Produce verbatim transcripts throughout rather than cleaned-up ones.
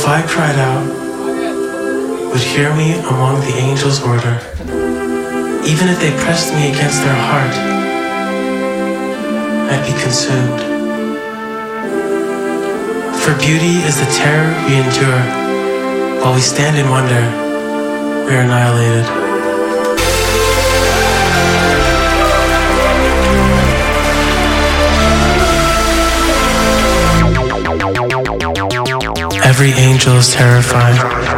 if I cried out, would hear me among the angels' order, even if they pressed me against their heart, I'd be consumed. For beauty is the terror we endure, while we stand in wonder, we are annihilated. Every angel is terrified.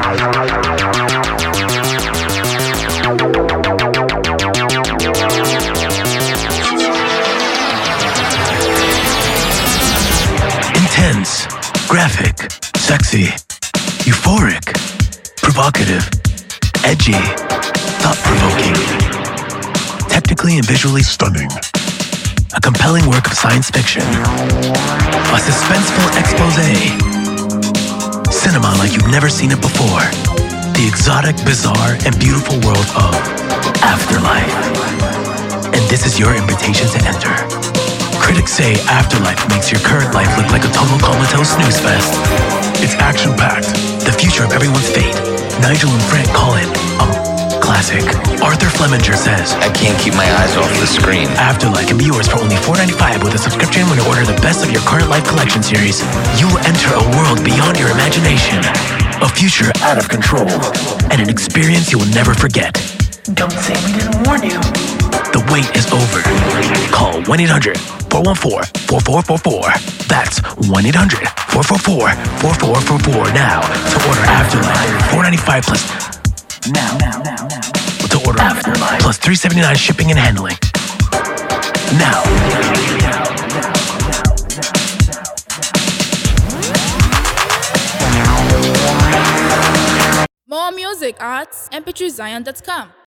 Intense, graphic, sexy, euphoric, provocative, edgy, thought-provoking, technically and visually stunning. A compelling work of science fiction. A suspenseful exposé. Cinema like you've never seen it before. The exotic, bizarre, and beautiful world of Afterlife. And this is your invitation to enter. Critics say Afterlife makes your current life look like a total comatose snooze fest. It's action-packed, the future of everyone's fate. Nigel and Frank call it a classic. Arthur Flemminger says, I can't keep my eyes off the screen. Afterlife can be yours for only four dollars and ninety-five cents with a subscription when you order the best of your current life collection series. You will enter a world beyond your imagination. A future out of control. And an experience you will never forget. Don't say we didn't warn you. The wait is over. Call one eight hundred, four one four, four four four four. That's one eight hundred, four four four, four four four four now to order Afterlife. four dollars and ninety-five cents plus Now, now, now, now. to order Afterlife plus three dollars and seventy-nine cents shipping and handling. Now. More music at m p three zion dot com.